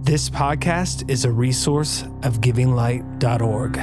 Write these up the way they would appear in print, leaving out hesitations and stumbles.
This podcast is a resource of givinglight.org.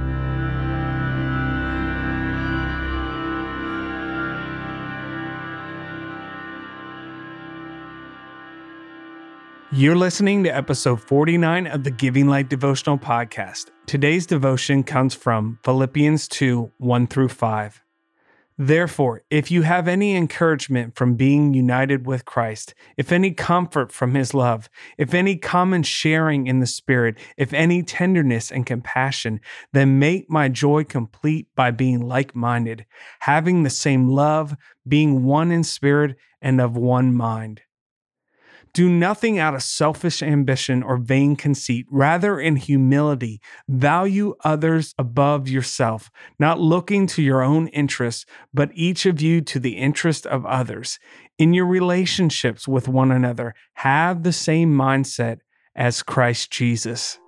You're listening to episode 49 of the Giving Light Devotional Podcast. Today's devotion comes from Philippians 2, 1-5. Therefore, if you have any encouragement from being united with Christ, if any comfort from his love, if any common sharing in the Spirit, if any tenderness and compassion, then make my joy complete by being like-minded, having the same love, being one in spirit and of one mind. Do nothing out of selfish ambition or vain conceit. Rather, in humility, value others above yourself, not looking to your own interests, but each of you to the interest of others. In your relationships with one another, have the same mindset as Christ Jesus.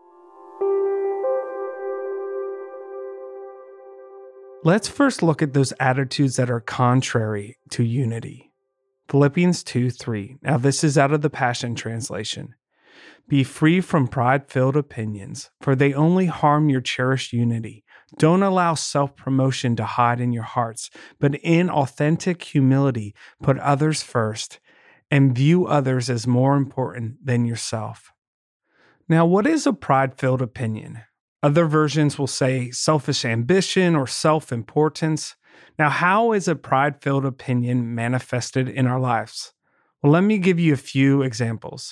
Let's first look at those attitudes that are contrary to unity. Philippians 2:3. Now this is out of the Passion Translation. Be free from pride-filled opinions, for they only harm your cherished unity. Don't allow self-promotion to hide in your hearts, but in authentic humility, put others first and view others as more important than yourself. Now, what is a pride-filled opinion? Other versions will say selfish ambition or self-importance. Now, how is a pride-filled opinion manifested in our lives? Well, let me give you a few examples.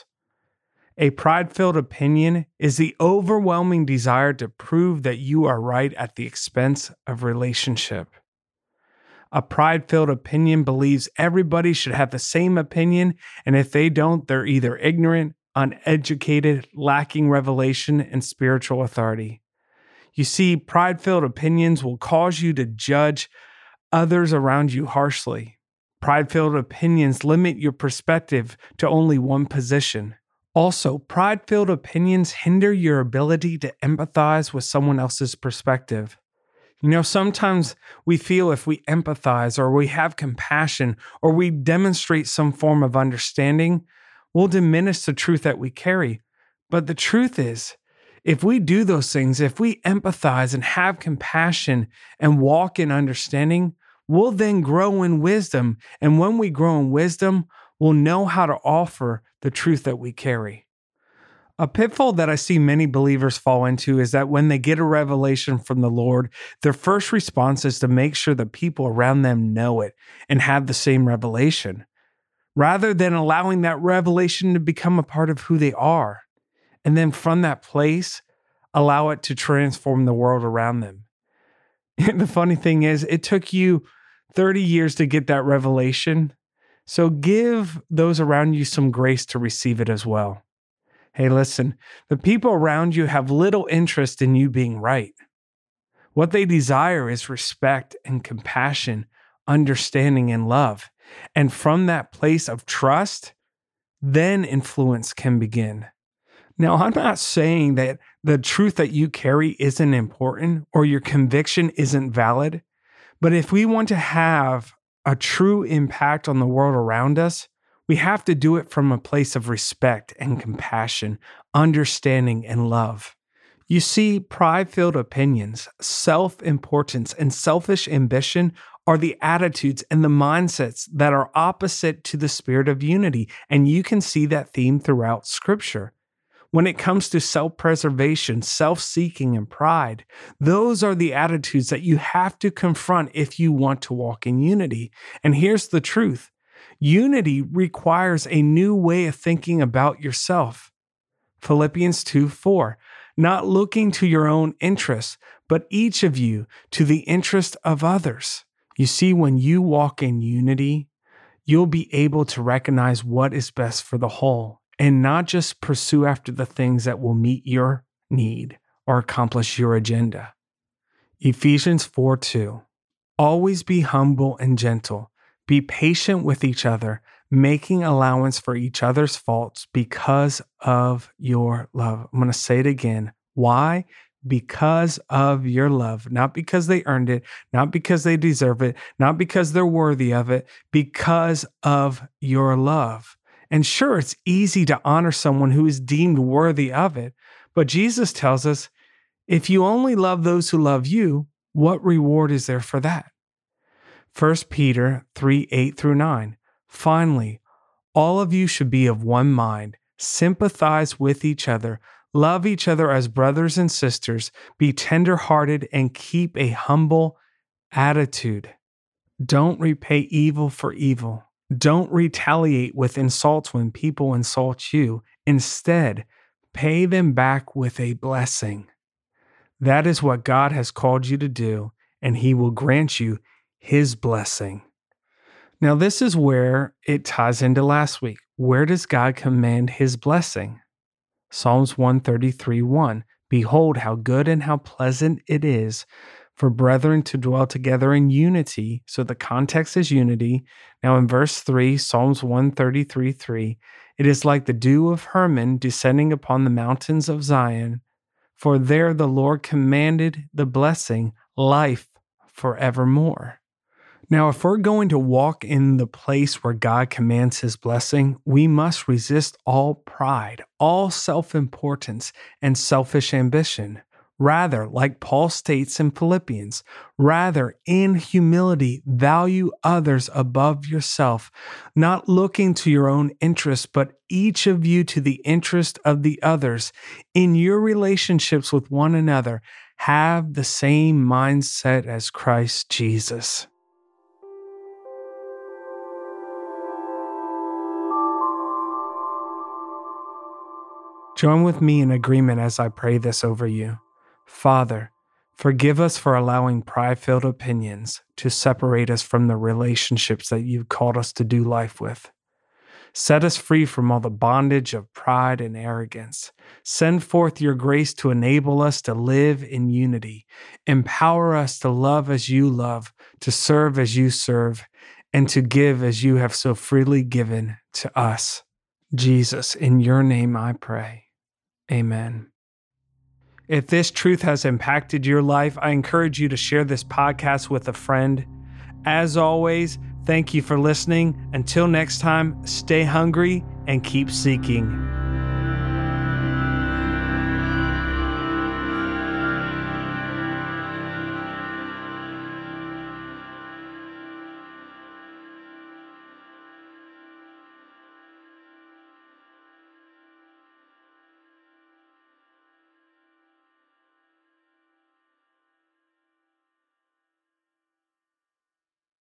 A pride-filled opinion is the overwhelming desire to prove that you are right at the expense of relationship. A pride-filled opinion believes everybody should have the same opinion, and if they don't, they're either ignorant, uneducated, lacking revelation, and spiritual authority. You see, pride-filled opinions will cause you to judge others around you harshly. Pride-filled opinions limit your perspective to only one position. Also, pride-filled opinions hinder your ability to empathize with someone else's perspective. You know, sometimes we feel if we empathize or we have compassion or we demonstrate some form of understanding, we'll diminish the truth that we carry. But the truth is, if we do those things, if we empathize and have compassion and walk in understanding, we'll then grow in wisdom. And when we grow in wisdom, we'll know how to offer the truth that we carry. A pitfall that I see many believers fall into is that when they get a revelation from the Lord, their first response is to make sure the people around them know it and have the same revelation, rather than allowing that revelation to become a part of who they are. And then from that place, allow it to transform the world around them. And the funny thing is, it took you 30 years to get that revelation. So give those around you some grace to receive it as well. Hey, listen, the people around you have little interest in you being right. What they desire is respect and compassion, understanding and love. And from that place of trust, then influence can begin. Now, I'm not saying that the truth that you carry isn't important or your conviction isn't valid, but if we want to have a true impact on the world around us, we have to do it from a place of respect and compassion, understanding and love. You see, pride-filled opinions, self-importance, and selfish ambition are the attitudes and the mindsets that are opposite to the spirit of unity, and you can see that theme throughout Scripture. When it comes to self-preservation, self-seeking, and pride, those are the attitudes that you have to confront if you want to walk in unity. And here's the truth. Unity requires a new way of thinking about yourself. Philippians 2:4, not looking to your own interests, but each of you to the interest of others. You see, when you walk in unity, you'll be able to recognize what is best for the whole, and not just pursue after the things that will meet your need or accomplish your agenda. Ephesians 4:2. Always be humble and gentle. Be patient with each other, making allowance for each other's faults because of your love. I'm going to say it again. Why? Because of your love. Not because they earned it, not because they deserve it, not because they're worthy of it, because of your love. And sure, it's easy to honor someone who is deemed worthy of it, but Jesus tells us, if you only love those who love you, what reward is there for that? 1 Peter 3:8-9. Finally, all of you should be of one mind, sympathize with each other, love each other as brothers and sisters, be tender-hearted, and keep a humble attitude. Don't repay evil for evil. Don't retaliate with insults when people insult you. Instead, pay them back with a blessing. That is what God has called you to do, and He will grant you His blessing. Now, this is where it ties into last week. Where does God command His blessing? Psalms 133:1. Behold, how good and how pleasant it is for brethren to dwell together in unity. So the context is unity. Now in verse 3, Psalms 133:3, it is like the dew of Hermon descending upon the mountains of Zion. For there the Lord commanded the blessing, life forevermore. Now, if we're going to walk in the place where God commands His blessing, we must resist all pride, all self-importance, and selfish ambition. Rather, like Paul states in Philippians, rather, in humility, value others above yourself, not looking to your own interest, but each of you to the interest of the others. In your relationships with one another, have the same mindset as Christ Jesus. Join with me in agreement as I pray this over you. Father, forgive us for allowing pride-filled opinions to separate us from the relationships that you've called us to do life with. Set us free from all the bondage of pride and arrogance. Send forth your grace to enable us to live in unity. Empower us to love as you love, to serve as you serve, and to give as you have so freely given to us. Jesus, in your name I pray. Amen. If this truth has impacted your life, I encourage you to share this podcast with a friend. As always, thank you for listening. Until next time, stay hungry and keep seeking.